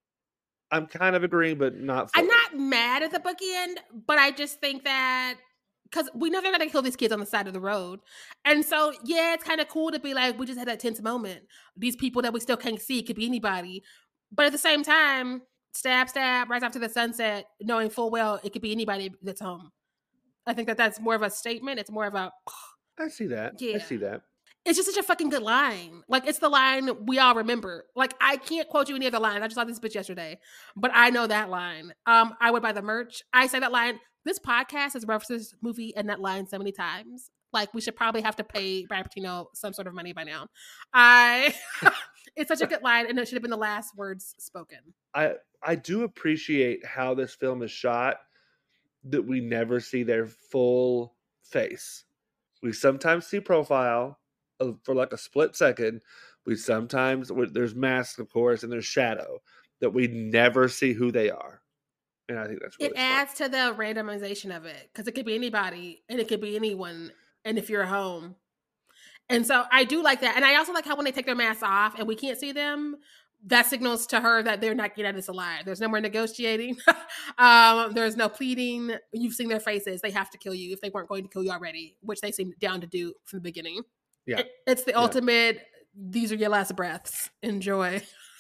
I'm kind of agreeing, but not fully. I'm not mad at the bookend, but I just think that because we know they're gonna kill these kids on the side of the road. And so yeah, it's kind of cool to be like, we just had that tense moment. These people that we still can't see could be anybody. But at the same time, stab, stab, right after the sunset, knowing full well it could be anybody that's home. I think that that's more of a statement. It's more of a, I see that. I Yeah. see that. it's just such a fucking good line. Like, it's the line we all remember. Like, I can't quote you any other line. I just saw this bitch yesterday, but I know that line. Um, I would buy the merch. I say that line. This podcast has referenced this movie and that line so many times. Like, we should probably have to pay Brad Patino some sort of money by now. I, it's such a good line, and it should have been the last words spoken. I I do appreciate how this film is shot, that we never see their full face. We sometimes see profile uh, for like a split second. We sometimes, there's masks, of course, and there's shadow, that we never see who they are. And I think that's really It adds to the randomization of it because it could be anybody and it could be anyone. And if you're home. And so I do like that. And I also like how when they take their masks off and we can't see them, that signals to her that they're not getting out of this alive. There's no more negotiating. um, there's no pleading. You've seen their faces. They have to kill you if they weren't going to kill you already, which they seem down to do from the beginning. Yeah. It, it's the Yeah. ultimate, these are your last breaths. Enjoy.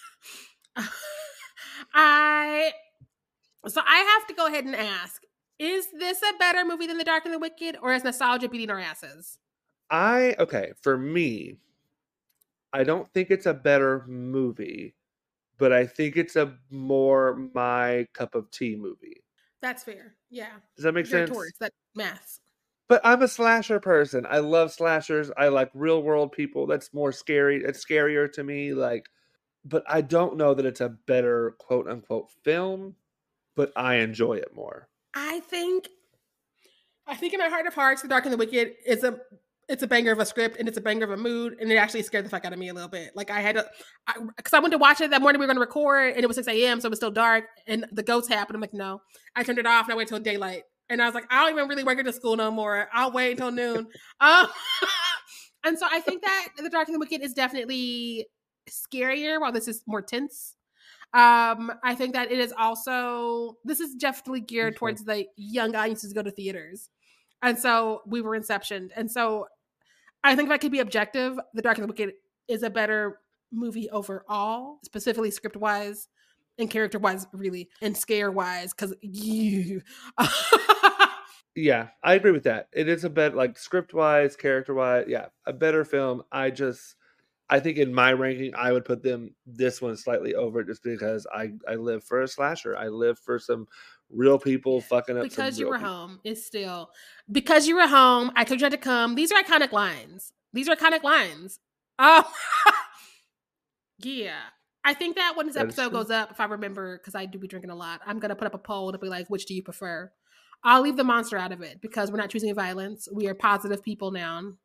I, so I have to go ahead and ask, is this a better movie than The Dark and the Wicked, or is nostalgia beating our asses? I, okay, for me, I don't think it's a better movie, but I think it's a more my cup of tea movie. That's fair. Yeah. Does that make You're sense? towards that math. But I'm a slasher person. I love slashers. I like real world people. That's more scary. It's scarier to me. Like, but I don't know that it's a better quote unquote film, but I enjoy it more. I think, I think in my heart of hearts, The Dark and the Wicked is a, it's a banger of a script and it's a banger of a mood, and it actually scared the fuck out of me a little bit. Like I had to, because I, I went to watch it that morning. We were going to record, and it was six a.m., so it was still dark, and the ghosts happened. I'm like, no. I turned it off, and I waited till daylight, and I was like, I don't even really work at the school no more. I'll wait until noon. Um, and so I think that The Dark and the Wicked is definitely scarier, while this is more tense. Um, I think that it is also, this is definitely geared Okay. towards the young audiences who go to theaters. And so we were inceptioned. And so I think if I could be objective, The Dark and the Wicked is a better movie overall, specifically script wise and character wise, really, and scare wise, because you. Yeah, I agree with that. It is a bit like script wise, character wise. Yeah, a better film. I just, I think in my ranking, I would put them this one slightly over just because I I live for a slasher. I live for some real people fucking up some Because You real Were people. Home is still Because You Were Home. I Told You Had to Come. These are iconic lines. These are iconic lines. Oh, yeah. I think that when this That is episode true. goes up, if I remember, because I do be drinking a lot, I'm gonna put up a poll to be like, which do you prefer? I'll leave the monster out of it because we're not choosing violence. We are positive people now.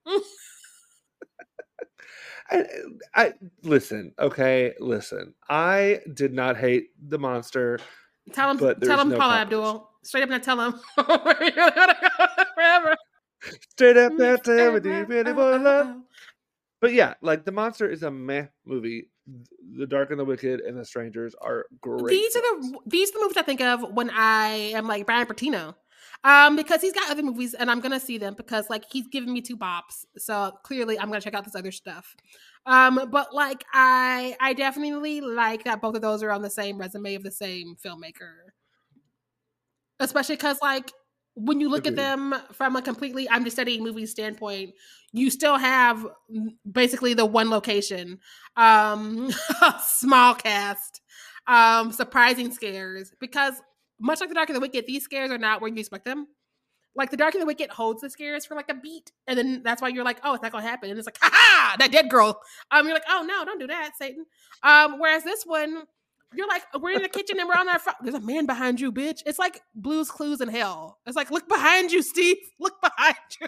I, I listen, okay, listen. I did not hate the monster, Tell him, but tell there's him, no Paula competition. Abdul. Straight up, and tell him. Forever. Straight up that tell me, do you Forever. really Oh, want oh, love? oh. But yeah, like the monster is a meh movie. The Dark and the Wicked and the Strangers are great. These are films. the these are the movies I think of when I am like Brian Bertino. Um, because he's got other movies and I'm gonna see them because like he's giving me two bops. So clearly I'm gonna check out this other stuff. Um, but like I I definitely like that both of those are on the same resume of the same filmmaker. Especially because like when you look Agreed. at them from a completely I'm just studying movies standpoint, you still have basically the one location, um, small cast, um, surprising scares. Because much like The Dark and the Wicked, these scares are not where you expect them. Like The Dark and the Wicked holds the scares for like a beat, and then that's why you're like, oh, it's not gonna happen. And it's like, ha ha, that dead girl. Um, you're like, oh no, don't do that, Satan. Um, whereas this one, you're like, we're in the kitchen and we're on our phone. There's a man behind you, bitch. It's like Blue's Clues in hell. It's like, look behind you, Steve. Look behind you.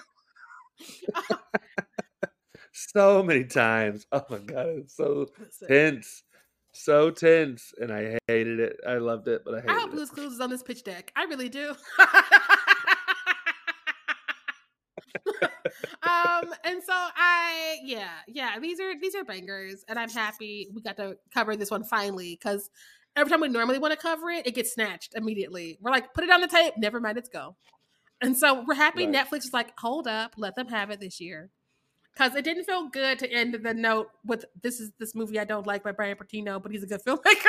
So many times. Oh my god, it's so Listen, tense. So tense. And I hated it. I loved it, but I I hated hope it. Blue's Clues is on this pitch deck. I really do. um, and so I, yeah, yeah, these are these are bangers, and I'm happy we got to cover this one finally because every time we normally want to cover it, it gets snatched immediately. We're like, put it on the tape. Never mind, it's go. And so we're happy Right. Netflix is like, hold up, let them have it this year. Because it didn't feel good to end the note with this is this movie I don't like by Brian Bertino, but he's a good filmmaker.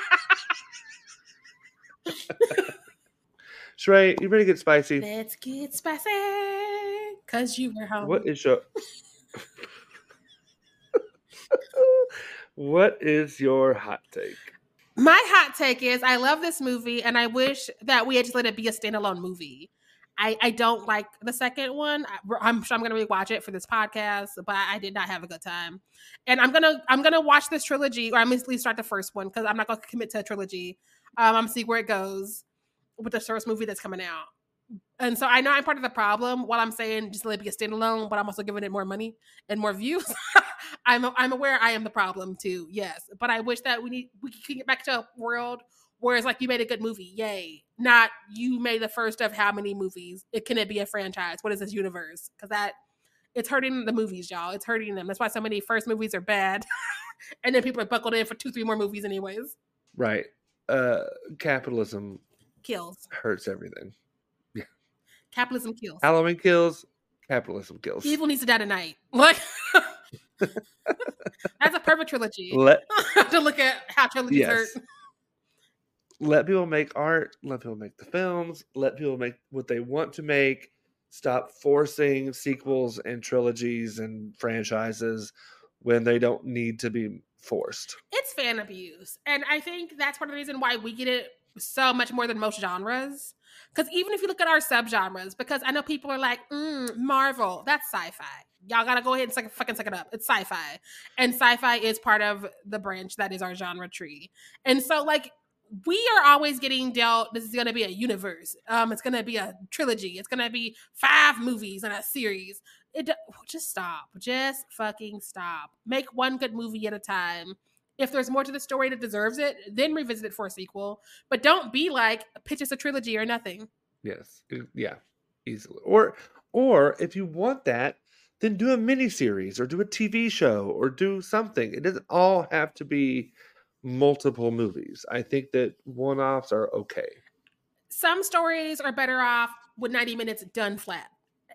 Shrey, you ready to get spicy? Let's get spicy. Cause you were home. What is your What is your hot take? My hot take is I love this movie and I wish that we had just let it be a standalone movie. I, I don't like the second one. I, I'm sure I'm gonna rewatch it for this podcast, but I did not have a good time. And I'm gonna I'm gonna watch this trilogy, or I'm at least start the first one because I'm not gonna commit to a trilogy. Um, I'm gonna see where it goes with the first movie that's coming out. And so I know I'm part of the problem while I'm saying just let it be a standalone, but I'm also giving it more money and more views. I'm I'm aware I am the problem too, yes. But I wish that we need we can get back to a world where it's like you made a good movie, yay. Not you made the first of how many movies. It can it be a franchise? What is this universe? Because that it's hurting the movies, y'all. It's hurting them. That's why so many first movies are bad. And then people are buckled in for two, three more movies anyways. Right. Uh capitalism Kills. hurts everything. Capitalism kills. Halloween kills, capitalism kills. Evil needs to die tonight. Like that's a perfect trilogy. Let to look at how trilogies yes. hurt. Let people make art, let people make the films, let people make what they want to make. Stop forcing sequels and trilogies and franchises when they don't need to be forced. It's fan abuse. And I think that's part of the reason why we get it so much more than most genres. Because even if you look at our subgenres, because I know people are like, mm, Marvel, that's sci-fi. Y'all gotta go ahead and suck, fucking suck it up. It's sci-fi. And sci-fi is part of the branch that is our genre tree. And so, like, we are always getting dealt, this is gonna be a universe. Um, it's gonna be a trilogy. It's gonna be five movies in a series. It just stop. Just fucking stop. Make one good movie at a time. If there's more to the story that deserves it, then revisit it for a sequel. But don't be like, pitch us a trilogy or nothing. Yes. Yeah. Easily. Or or if you want that, then do a miniseries or do a T V show or do something. It doesn't all have to be multiple movies. I think that one-offs are okay. Some stories are better off with ninety minutes done flat.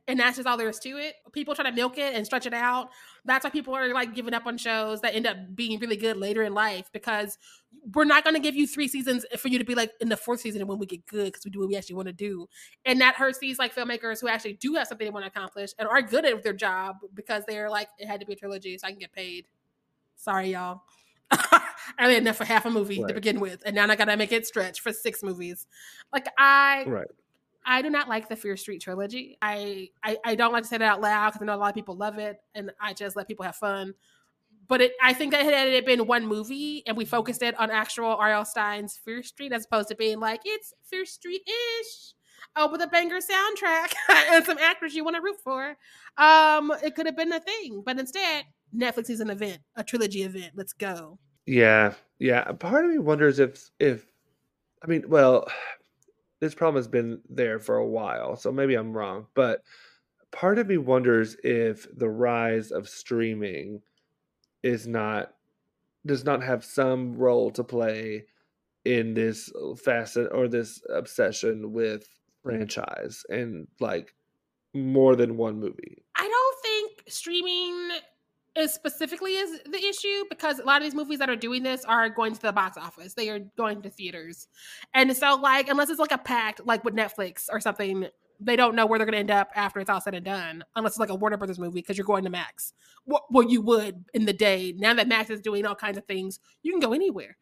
and that's just all there is to it. People try to milk it and stretch it out. That's why people are like giving up on shows that end up being really good later in life, because we're not going to give you three seasons for you to be like in the fourth season when we get good because we do what we actually want to do. And that hurts these like filmmakers who actually do have something they want to accomplish and are good at their job, because they're like, it had to be a trilogy so I can get paid. Sorry, y'all. I had enough for half a movie right. to begin with, and now I gotta make it stretch for six movies. Like I, right. I do not like the Fear Street trilogy. I, I, I don't like to say that out loud because I know a lot of people love it, and I just let people have fun. But it, I think that had it been one movie and we focused it on actual R L. Stine's Fear Street as opposed to being like, it's Fear Street-ish. Oh, with a banger soundtrack and some actors you want to root for. Um, it could have been a thing. But instead, Netflix is an event, a trilogy event. Let's go. Yeah. Yeah. Part of me wonders if, if I mean, well, this problem has been there for a while, so maybe I'm wrong. But part of me wonders if the rise of streaming is not does not have some role to play in this facet or this obsession with franchise and like more than one movie. I don't think streaming is specifically is the issue, because a lot of these movies that are doing this are going to the box office. They are going to theaters. And so like, unless it's like a pact, like with Netflix or something, they don't know where they're going to end up after it's all said and done, unless it's like a Warner Brothers movie because you're going to Max. Well, well, you would in the day. Now that Max is doing all kinds of things, you can go anywhere.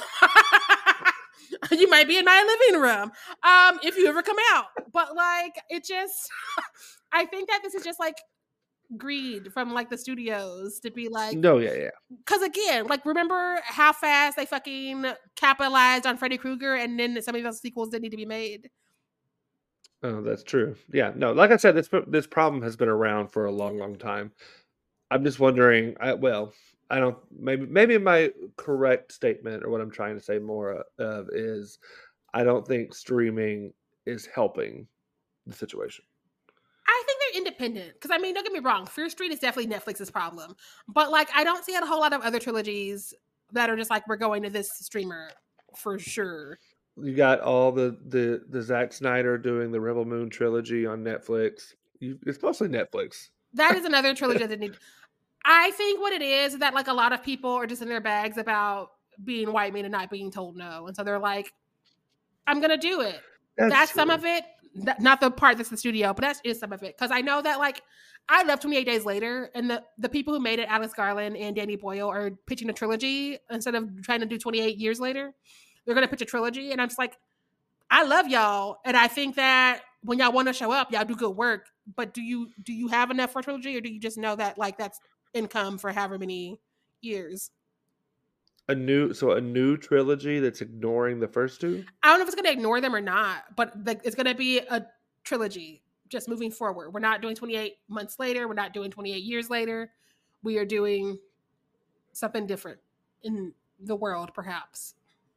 You might be in my living room um, if you ever come out. But like, it just, I think that this is just like greed from like the studios to be like, no, yeah, yeah. Because again, like, remember how fast they fucking capitalized on Freddy Krueger, and then some of those sequels didn't need to be made. Oh, that's true. Yeah, no, like I said, this this problem has been around for a long, long time. I'm just wondering. I, well, I don't. Maybe maybe my correct statement, or what I'm trying to say more of, is, I don't think streaming is helping the situation. I think they're independent. Because, I mean, don't get me wrong. Fear Street is definitely Netflix's problem. But, like, I don't see a whole lot of other trilogies that are just like, we're going to this streamer for sure. You got all the, the, the Zack Snyder doing the Rebel Moon trilogy on Netflix. You, it's mostly Netflix. That is another trilogy that need. I think what it is is that, like, a lot of people are just in their bags about being white men and not being told no. And so they're like, I'm going to do it. That's, that's some of it. Not the part that's the studio, but that is some of it. Because I know that, like, I love twenty-eight Days Later, and the, the people who made it, Alex Garland and Danny Boyle, are pitching a trilogy instead of trying to do twenty-eight years later. They're going to pitch a trilogy, and I'm just like, I love y'all, and I think that when y'all want to show up, y'all do good work, but do you do you have enough for a trilogy, or do you just know that, like, that's income for however many years? A new, so a new trilogy that's ignoring the first two? I don't know if it's going to ignore them or not, but like, it's going to be a trilogy just moving forward. We're not doing twenty-eight months later. We're not doing twenty-eight years later. We are doing something different in the world, perhaps.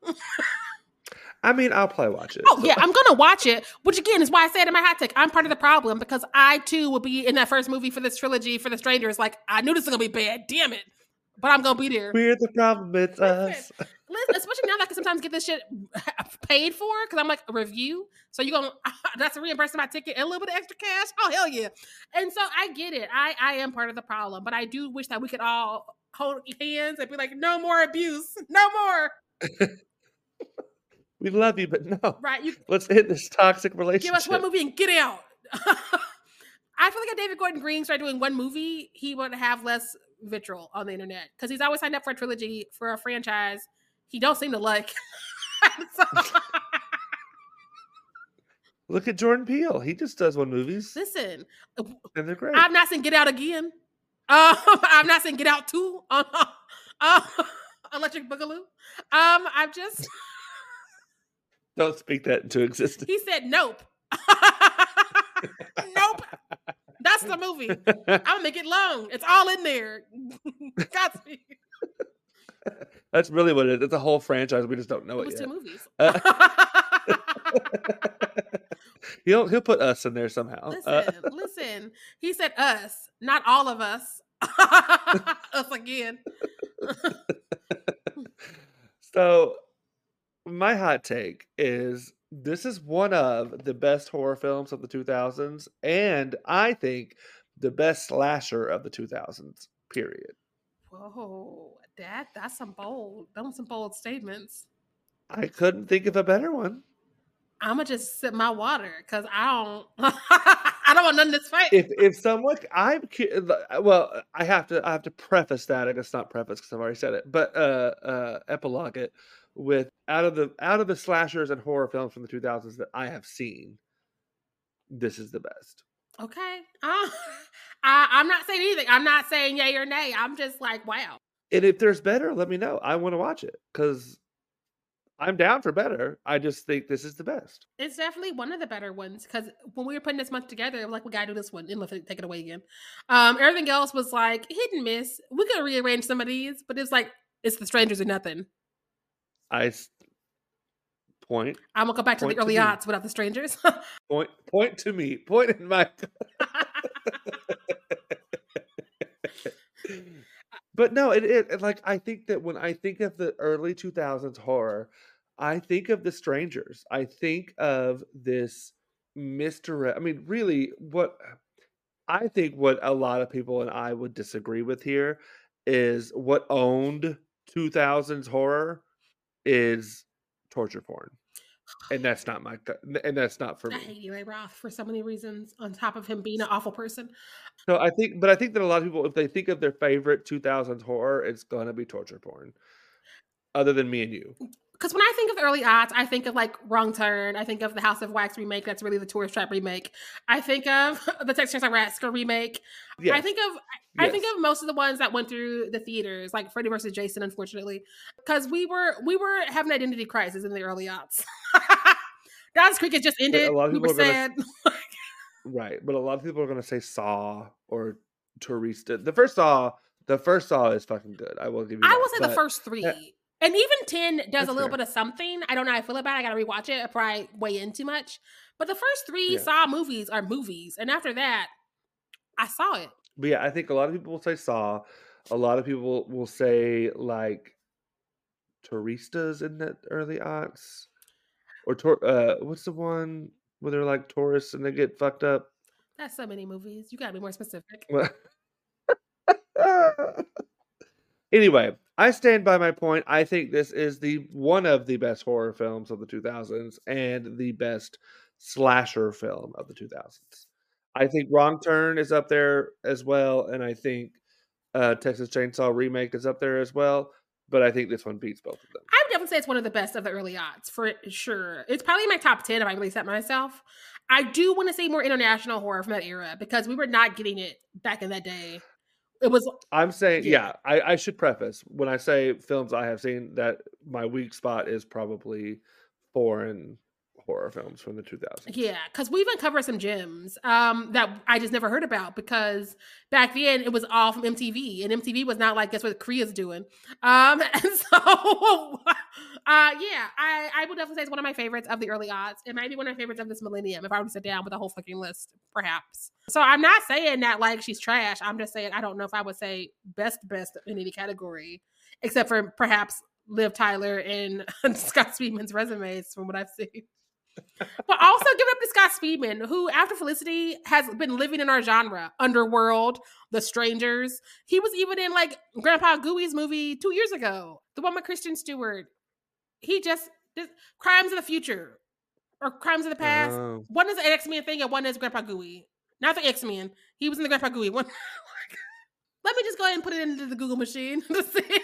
I mean, I'll probably watch it. Oh, so. yeah, I'm going to watch it, which again is why I said in my hot take, I'm part of the problem, because I too will be in that first movie for this trilogy for The Strangers. Like, I knew this was going to be bad. Damn it. But I'm going to be there. We're the problem. It's us. Listen, especially now that I can sometimes get this shit paid for, because I'm like, a review. So you're going to, that's a reimbursement my ticket and a little bit of extra cash. Oh, hell yeah. And so I get it. I, I am part of the problem. But I do wish that we could all hold hands and be like, no more abuse. No more. We love you, but no. Right. You, Let's end this toxic relationship. Give us one movie and get out. I feel like if David Gordon Green started doing one movie, he would have less vitriol on the internet, because he's always signed up for a trilogy for a franchise he don't seem to like. So, look at Jordan Peele. He just does one movies. Listen, and they're great. I'm not saying Get Out again. Um, I'm not saying Get Out two. Uh, uh, Electric Boogaloo. Um, I'm just don't speak that into existence. He said nope. Nope. That's the movie. I'm gonna make it long. It's all in there. Godspeed. That's really what it is. It's a whole franchise. We just don't know it, it was yet. Two movies. Uh, he'll he'll put us in there somehow. Listen, uh, listen. He said us, not all of us. Us again. So, my hot take is This is one of the best horror films of the two thousands, and I think the best slasher of the two thousands, period. Whoa, that that's some bold, those some bold statements. I couldn't think of a better one. I'ma just sip my water because I don't I don't want none of this fight. If if someone I'm cu well, I have to I have to preface that, I guess not preface because 'cause I've already said it, but, uh, uh, epilogue it with out of the out of the slashers and horror films from the two thousands that I have seen, this is the best. Okay. Uh, I, I'm not saying anything. I'm not saying yay or nay. I'm just like, wow. And if there's better, let me know. I wanna watch it because 'cause I'm down for better. I just think this is the best. It's definitely one of the better ones because when we were putting this month together, like we gotta do this one and let it- take it away again. Um, everything else was like hit and miss. We could rearrange some of these, but it's like it's the strangers or nothing. I s point I'm gonna go back to the point to early me. odds without the strangers. Point point to me. Point in my But no, it it it like, I think that when I think of the early two thousands horror, I think of The Strangers. I think of this misdirect I mean, really, what I think what a lot of people and I would disagree with here is what owned two thousands horror is torture porn, and that's not my cu and that's not for I me. hate Eli Roth for so many reasons. On top of him being an awful person, So I think but I think that a lot of people, if they think of their favorite two thousands horror, it's gonna be torture porn, other than Me and You. because when I think of the early odds, I think of like Wrong Turn. I think of the House of Wax remake. That's really the Tourist Trap remake. I think of the Texas Chainsaw remake. I Yes, think of I think yes. of most of the ones that went through the theaters, like Freddy versus Jason, unfortunately, because we were we were having an identity crisis in the early aughts. Dawson's Creek had just But a ended. lot of We were people are gonna sad. right, but a lot of people are gonna say Saw or Tourista. The first Saw the first Saw is fucking good, I will give you I that, will say the but first that three. And even ten does a that's little fair. bit of something. I don't know how I feel about it. I gotta rewatch it. I probably weigh in too much. But the first three Yeah. Saw movies are movies. And after that, I saw it. But yeah, I think a lot of people will say Saw. A lot of people will say, like, Touristas in the early aughts, or Tor uh, what's the one where they're, like, tourists and they get fucked up? That's so many movies. You gotta be more specific. Anyway, I stand by my point. I think this is the one of the best horror films of the two thousands and the best slasher film of the two thousands. I think Wrong Turn is up there as well, and I think uh, Texas Chainsaw Remake is up there as well, but I think this one beats both of them. I would definitely say it's one of the best of the early odds for sure. It's probably my top ten if I really set myself. I do want to see more international horror from that era because we were not getting it back in that day. It was I'm saying, yeah. yeah, I, I should preface when I say films I have seen that my weak spot is probably foreign horror films from the two thousands. Yeah, because we even covered some gems um, that I just never heard about because back then it was all from M T V, and M T V was not like, guess what Korea's doing. Um, and so, uh, yeah, I, I would definitely say it's one of my favorites of the early odds. It might be one of my favorites of this millennium if I were to sit down with a whole fucking list, perhaps. So I'm not saying that like she's trash. I'm just saying I don't know if I would say best best in any category, except for perhaps Liv Tyler and Scott Speedman's resumes from what I've seen. But also give it up to Scott Speedman, who after Felicity has been living in our genre, Underworld, The Strangers. He was even in like Grandpa Gooey's movie two years ago, the one with Kristen Stewart. He just this, Crimes of the Future or Crimes of the Past. Oh. One is an X Men thing, and one is Grandpa Gooey. Not the X Men. He was in the Grandpa Gooey one. Let me just go ahead and put it into the Google machine to see.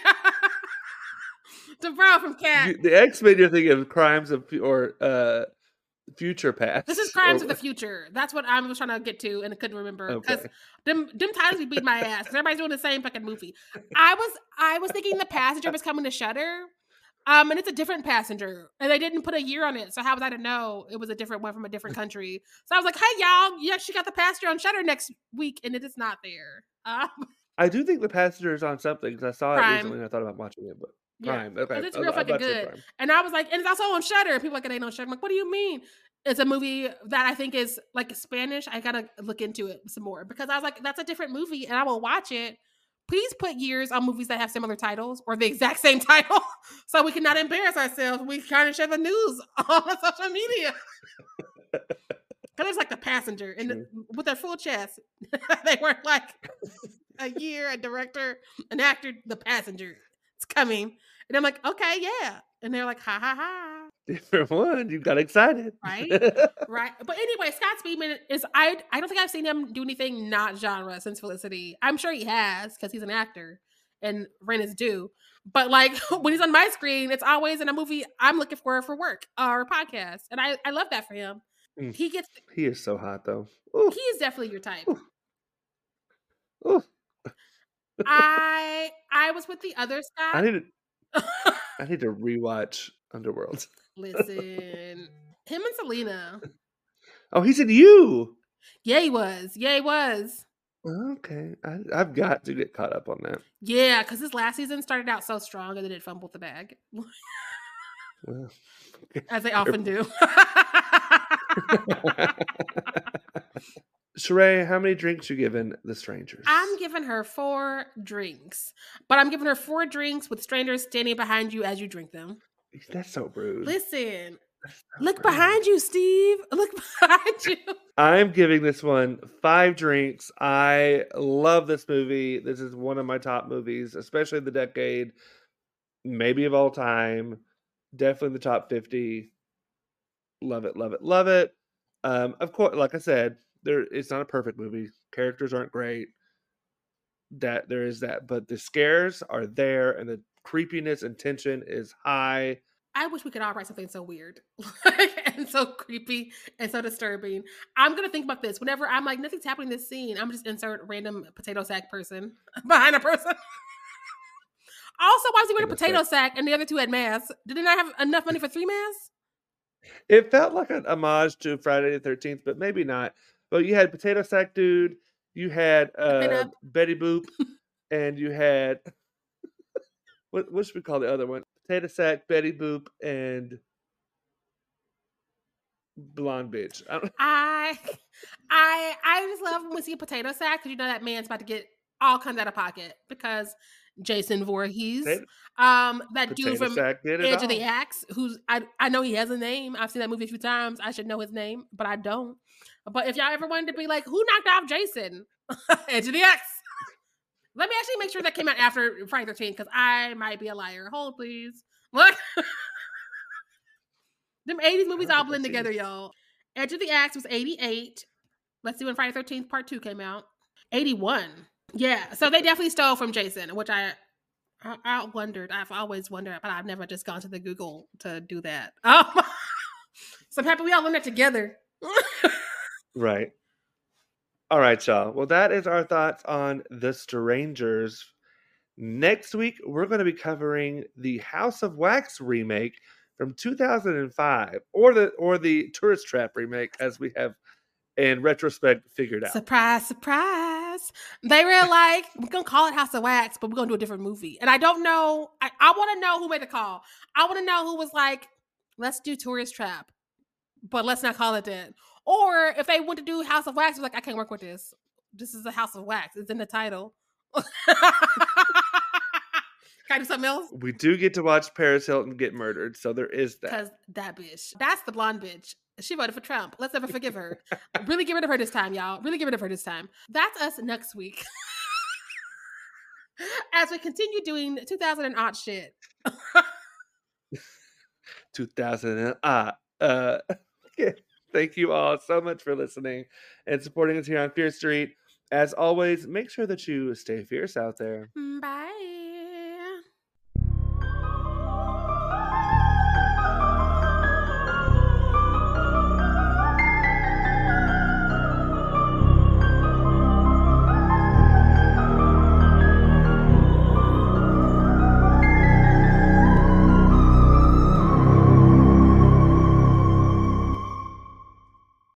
To borrow from Cat. You, the X Men you're thinking of Crimes of or uh, Future Past. This is Crimes or, of the Future. That's what I was trying to get to and I couldn't remember because okay. them them titles be beat my ass because everybody's doing the same fucking movie. I was I was thinking the passenger was coming to Shudder, um, and it's a different passenger, and they didn't put a year on it. So how was I to know it was a different one from a different country? So I was like, hey y'all, yeah, she got the passenger on Shudder next week, and it is not there. Um, I do think The Passenger is on something because I saw it Prime. recently and I thought about watching it, but Yeah, Prime. Okay, it's I- real I'm fucking about to say good. Prime. And I was like, and it's also on Shudder. People are like, it ain't on Shudder. I'm like, what do you mean? It's a movie that I think is like Spanish. I gotta look into it some more because I was like, that's a different movie, and I will watch it. please put years on movies that have similar titles or the exact same title so we cannot embarrass ourselves. We kind of share the news on social media. Because it's like The Passenger and the, with their full chest. They weren't like a year, a director, an actor, The Passenger. It's coming. And I'm like, okay, yeah. And they're like, ha ha ha. Different one. You got excited. Right? Right. But anyway, Scott Speedman is, I I don't think I've seen him do anything not genre since Felicity. I'm sure he has because he's an actor and rent is due. But like when he's on my screen, it's always in a movie I'm looking for for work or podcast. And I, I love that for him. Mm. He gets. He is so hot though. Ooh. He is definitely your type. Ooh. Ooh. I I was with the other Scott. I need to I need to rewatch Underworld. Listen, him and Selena. Oh, he's in You. Yeah, he was. Yeah, he was. Okay, I, I've got to get caught up on that. Yeah, because his last season started out so strong and then it fumbled the bag. Well, as they often do. Sheree, how many drinks you giving The Strangers? I'm giving her four drinks, but I'm giving her four drinks with strangers standing behind you as you drink them. That's so rude. Listen, so look rude. behind you, Steve. Look behind you. I'm giving this one five drinks. I love this movie. This is one of my top movies, especially the decade, maybe of all time. Definitely in the top fifty. Love it, love it, love it. Um, of course, like I said, there it's not a perfect movie. Characters aren't great. That there is that, but the scares are there, and the creepiness and tension is high. I wish we could all write something so weird and so creepy and so disturbing. I'm gonna think about this whenever I'm like nothing's happening in this scene. I'm just insert random potato sack person behind a person. Also, why was he wearing a potato sack and the other two had masks? Did they not have enough money for three masks? It felt like an homage to Friday the thirteenth, but maybe not. But you had Potato Sack Dude, you had uh, Betty Boop, and you had what what should we call the other one? Potato Sack, Betty Boop, and Blonde Bitch. I don't... I, I, I just love when we see a potato sack because you know that man's about to get all kinds out of pocket because Jason Voorhees, potato, um, that potato dude from sack did it Edge all. of the Axe, who's I I know he has a name. I've seen that movie a few times. I should know his name, but I don't. But if y'all ever wanted to be like, who knocked off Jason? Edge of the Axe. Let me actually make sure that came out after Friday the thirteenth because I might be a liar. Hold please. Look. Them eighties movies all blend together, y'all. Edge of the Axe was eighty-eight. Let's see when Friday the thirteenth Part two came out. eighty-one. Yeah, so they definitely stole from Jason, which I, I I wondered. I've always wondered, but I've never just gone to the Google to do that. Um, so I'm happy we all learned that together. Right. All right, y'all. Well, that is our thoughts on The Strangers. Next week, we're going to be covering the House of Wax remake from two thousand five, or the or the Tourist Trap remake, as we have in retrospect figured out. Surprise, surprise. They were like, we're going to call it House of Wax, but we're going to do a different movie. And I don't know. I, I want to know who made the call. I want to know who was like, let's do Tourist Trap, but let's not call it that. Or if they want to do House of Wax, it was like, I can't work with this. This is a House of Wax. It's in the title. Can I do something else? We do get to watch Paris Hilton get murdered, so there is that. Because that bitch. That's the blonde bitch. She voted for Trump. Let's never forgive her. Really get rid of her this time, y'all. Really get rid of her this time. That's us next week. As we continue doing two thousand and odd shit. two thousand and odd. Uh, yeah. Thank you all so much for listening and supporting us here on Fierce Street. As always, make sure that you stay fierce out there. Bye.